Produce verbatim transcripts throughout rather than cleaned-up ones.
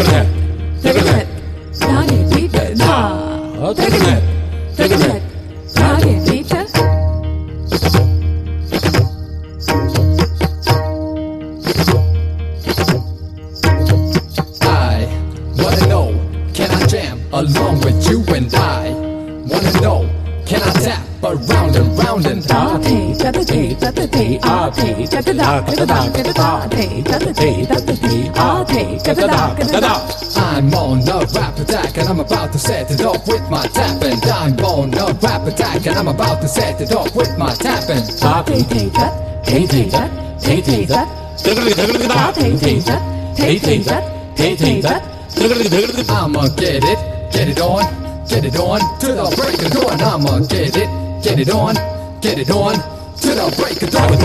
along with you and I. Wanna know, can I tap around and round and round? I'm on a rap attack and I'm about to set it off with my tapping. I'm on a rap attack and I'm about to set it off with my tapping. I'ma get it, get it on, get it on to the break of dawn. I'ma get it, get it on, get it on to the break of dawn.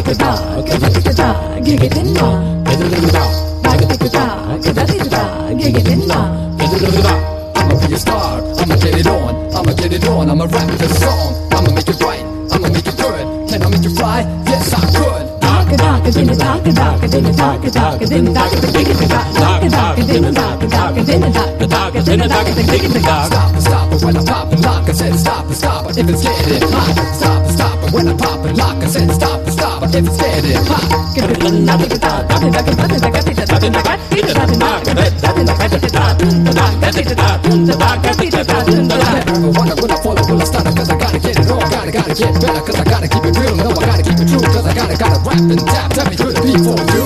I'ma be a star, I'ma get it on, I'ma get it on. I'ma rap this song, I'ma make it right, I'ma make it good. Can I make it fly? Yes I could. Stop the stopper when I pop and lock. I said stop the stopper if it's getting hot. Stop the stopper when I pop and lock. I said stop the stopper if it's getting hot. Wanna will I follow, will I start? Cause I gotta get it on, gotta gotta get better. Cause I gotta keep it real, no I gotta keep it true. Cause I gotta gotta rap and tap. Tell me could it be for you?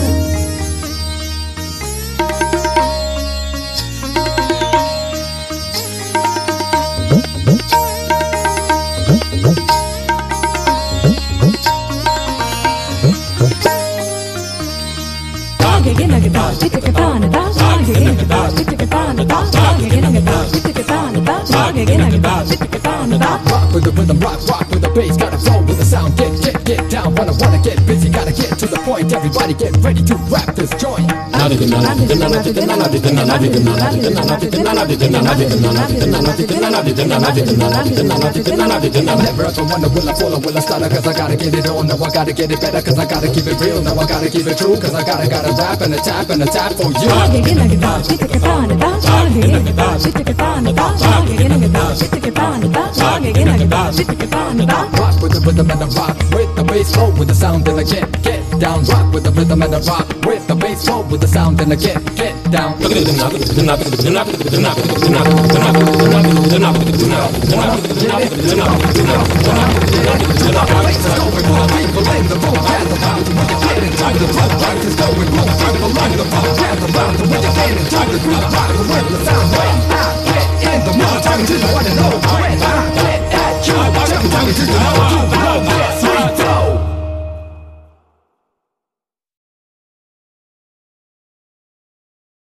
Rock with the rhythm, rock, rock with the bass. Gotta roll with the sound, get, get, get down. Wanna, wanna get busy, gotta get to the point. Everybody get ready to rap this joint. Never ever wonder will I follow, will I start? Cause I gotta get it on, now I gotta get it better. Cause I gotta keep it real, now I gotta keep it true. Cause I gotta, gotta rap and a tap and a tap for you. Rock with the rhythm and the rock with the bass flow with the sound and I get, get down. Rock with the rhythm and the rock with the bass flow with the sound and I get, get down. In the morning, I wanna know when I get at you. Tell me, tell me, tell me,